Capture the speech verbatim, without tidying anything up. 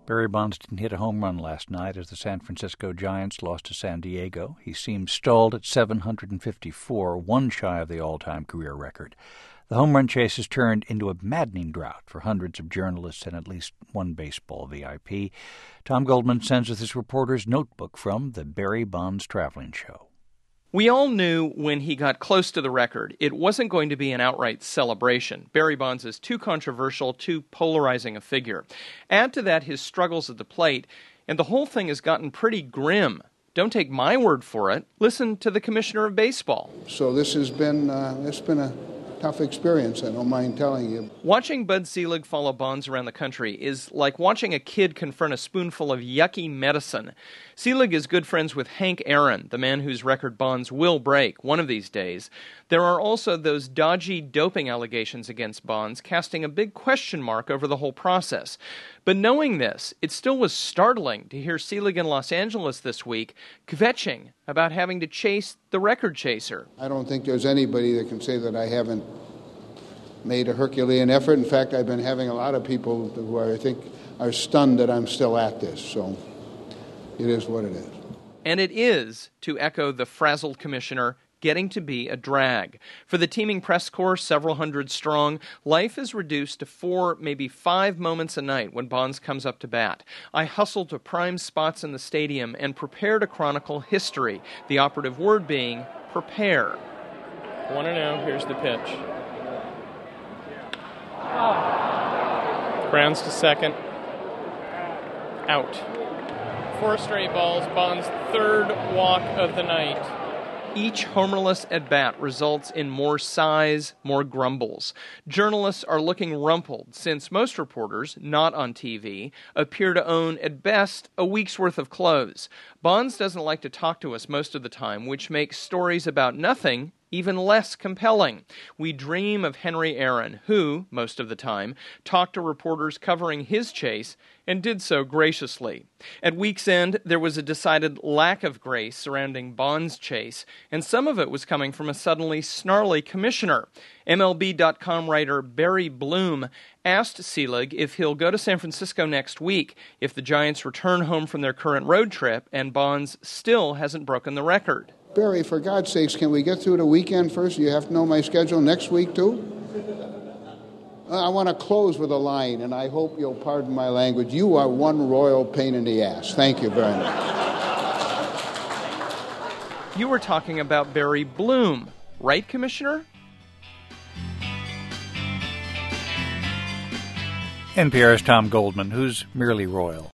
Barry Bonds didn't hit a home run last night as the San Francisco Giants lost to San Diego. He seems stalled at seven hundred fifty-four, one shy of the all-time career record. The home run chase has turned into a maddening drought for hundreds of journalists and at least one baseball V I P. Tom Goldman sends us his reporter's notebook from the Barry Bonds Traveling Show. We all knew when he got close to the record, it wasn't going to be an outright celebration. Barry Bonds is too controversial, too polarizing a figure. Add to that his struggles at the plate, and the whole thing has gotten pretty grim. Don't take my word for it. Listen to the commissioner of baseball. So this has been, uh, it's been a tough experience, I don't mind telling you. Watching Bud Selig follow Bonds around the country is like watching a kid confront a spoonful of yucky medicine. Selig is good friends with Hank Aaron, the man whose record Bonds will break one of these days. There are also those dodgy doping allegations against Bonds, casting a big question mark over the whole process. But knowing this, it still was startling to hear Selig in Los Angeles this week kvetching about having to chase the record chaser. I don't think there's anybody that can say that I haven't made a Herculean effort. In fact, I've been having a lot of people who are, I think are stunned that I'm still at this. So it is what it is. And it is, to echo the frazzled commissioner, getting to be a drag. For the teaming press corps, several hundred strong, life is reduced to four, maybe five moments a night when Bonds comes up to bat. I hustle to prime spots in the stadium and prepare to chronicle history, the operative word being prepare. One and oh, here's the pitch. Grounds to second. Out. Four straight balls, Bonds' third walk of the night. Each homerless at-bat results in more sighs, more grumbles. Journalists are looking rumpled since most reporters, not on T V, appear to own, at best, a week's worth of clothes. Bonds doesn't like to talk to us most of the time, which makes stories about nothing even less compelling. We dream of Henry Aaron, who, most of the time, talked to reporters covering his chase and did so graciously. At week's end, there was a decided lack of grace surrounding Bonds' chase, and some of it was coming from a suddenly snarly commissioner. M L B dot com writer Barry Bloom asked Selig if he'll go to San Francisco next week if the Giants return home from their current road trip and Bonds still hasn't broken the record. Barry, for God's sakes, can we get through the weekend first? You have to know my schedule next week, too? I want to close with a line, and I hope you'll pardon my language. You are one royal pain in the ass. Thank you very much. You were talking about Barry Bloom, right, Commissioner? N P R's Tom Goldman, who's merely royal.